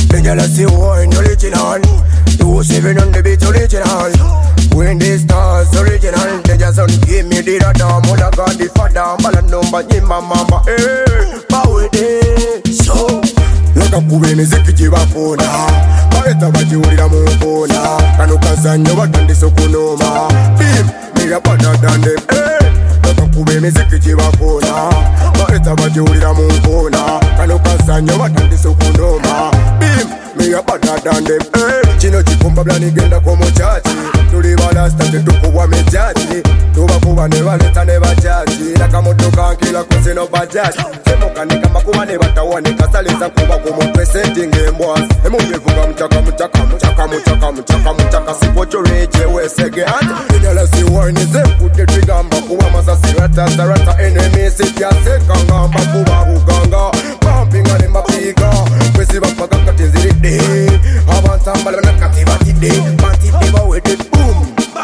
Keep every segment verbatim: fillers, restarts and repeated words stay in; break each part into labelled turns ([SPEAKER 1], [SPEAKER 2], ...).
[SPEAKER 1] The jealousy wine original. two seven on the beat original. When the stars original. They just don't give me the radar. Mother God the father. Mala number nyima mama. Eh, bawe de. So Loka kuwe miziki jibakona. Maeta bajiulira mukona. Kano kazanyo batandiso kunoma. Bim, miya bada dande. Eh, loka kuwe miziki jibakona. Maeta bajiulira mukona. Kano kazanyo batandiso kunoma. Bim, miya bada dande. Eh, chino chikumba blani genda komo chachi. Tuli balasta tetukuwa mejaji. Tuba kuba nebaleta nebajaji. Laka motoka nkila kuse no bajaji. Semokanika makuwa nebatawane kasaleza kuba kumutwe setting embwas. Emu yevuga mchaka mchaka mchaka mchaka mchaka mchaka sipocho reje wesege ati. Inyala si wine ze kute trigamba kuwa masasi rata sarata enemy sit ya seka ngamba kuba uganga. Bumping ane mapiga. Kwesi bapaka katiziri de. Abantambala wana katibati de. Panti diva wete boom.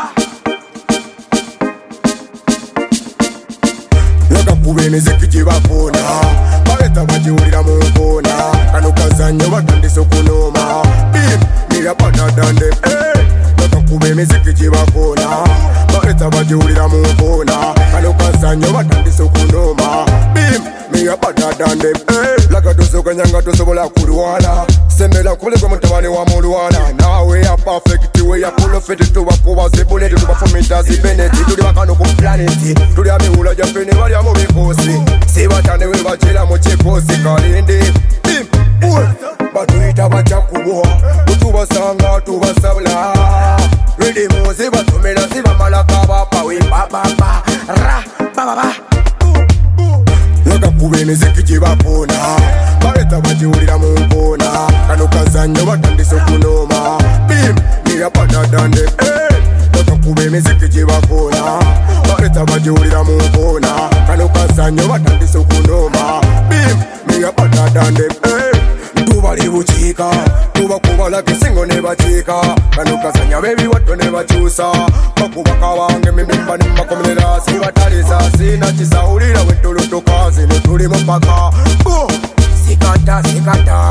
[SPEAKER 1] Loka kuwe miziki jibakona. Bareta bajiulira mukona. Kano kazanyo batandiso kunoma. Bim, miya bada dande. Eh, loka kuwe miziki jibakona. Bareta bajiulira mukona. Kano kazanyo batandiso kunoma. Bim, miya bada dande. Eh, laka toso kanyanga toso bola kulwana. Sembela kule kwa mtabani wa mulwana. Nawe ya perfect we ya full of it. Tuwa kuwa zibune tuwa fomita zibeneti. Tuli wakano kuplaneti. Tuli ya miula jafene wali ya mubikosi. Sibatane we bachila mochikosi kalindi. Bim, uwe batuita bachakuwa. Utuba sanga tuba sabla. Ready mo ziba tumela ziba malaka bapa. We ba ba ba ra ba ba ba. Loka kuwe miziki jibakona. Bareta bajiulira mukona. Kano kazanyo batandiso kunoma. Bim, miya bada dande. Eh, loka kuwe miziki jibakona. Bareta bajiulira mukona. Kano kazanyo batandiso kunoma. Bim, miya bada dande. Eh, tuba libuchika. Tuba kuba laki singo nebachika. Kano kazanya baby watu nebachusa. Makuba kawange mimimba ni makomelera. Sibatalisa sina chisaulira wetulutu kazi. Nutuli mpaka Boom, sikata sikata.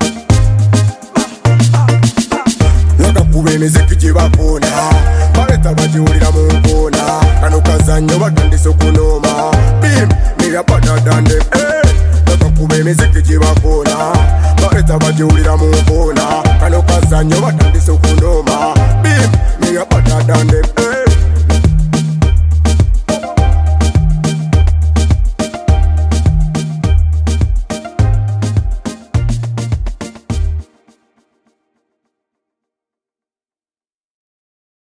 [SPEAKER 1] Loka kuwe miziki jibakona. Bareta bajiulira mukona. Kano kazanyo batandiso kunoma. Bim, miya bada dande. Eh, loka kuwe miziki jibakona. Bareta bajiulira mukona. Kano kazanyo batandiso kunoma. Bim, miya bada dande.